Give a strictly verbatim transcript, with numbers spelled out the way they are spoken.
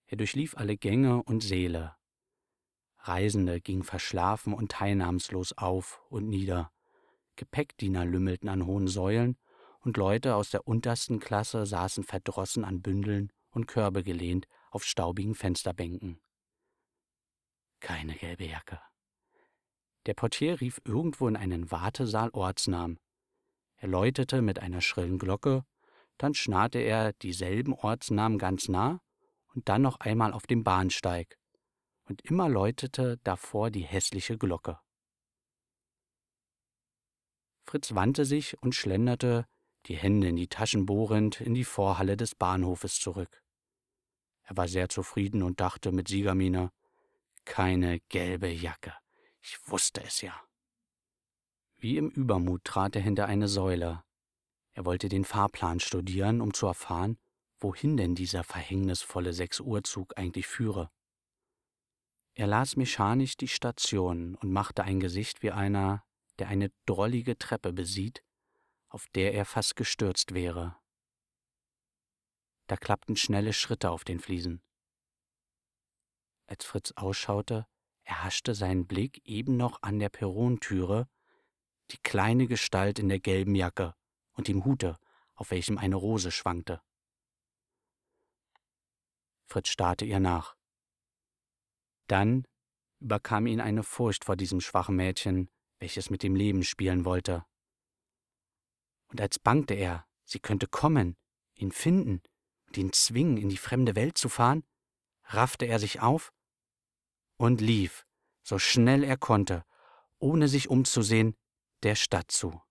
Er durchlief alle Gänge und Säle. Reisende gingen verschlafen und teilnahmslos auf und nieder. Gepäckdiener lümmelten an hohen Säulen und Leute aus der untersten Klasse saßen verdrossen an Bündeln und Körbe gelehnt auf staubigen Fensterbänken. Keine gelbe Jacke. Der Portier rief irgendwo in einen Wartesaal Ortsnamen. Er läutete mit einer schrillen Glocke, dann schnarrte er dieselben Ortsnamen ganz nah und dann noch einmal auf dem Bahnsteig. Und immer läutete davor die hässliche Glocke. Fritz wandte sich und schlenderte, die Hände in die Taschen bohrend, in die Vorhalle des Bahnhofes zurück. Er war sehr zufrieden und dachte mit Siegermiene: Keine gelbe Jacke, ich wusste es ja. Wie im Übermut trat er hinter eine Säule. Er wollte den Fahrplan studieren, um zu erfahren, wohin denn dieser verhängnisvolle Sechs-Uhr-Zug eigentlich führe. Er las mechanisch die Stationen und machte ein Gesicht wie einer, der eine drollige Treppe besieht, auf der er fast gestürzt wäre. Da klappten schnelle Schritte auf den Fliesen. Als Fritz ausschaute, erhaschte sein Blick eben noch an der Perrontüre die kleine Gestalt in der gelben Jacke und dem Hute, auf welchem eine Rose schwankte. Fritz starrte ihr nach. Dann überkam ihn eine Furcht vor diesem schwachen Mädchen, welches mit dem Leben spielen wollte. Und als bangte er, sie könnte kommen, ihn finden und ihn zwingen, in die fremde Welt zu fahren, raffte er sich auf und lief, so schnell er konnte, ohne sich umzusehen, der Stadt zu.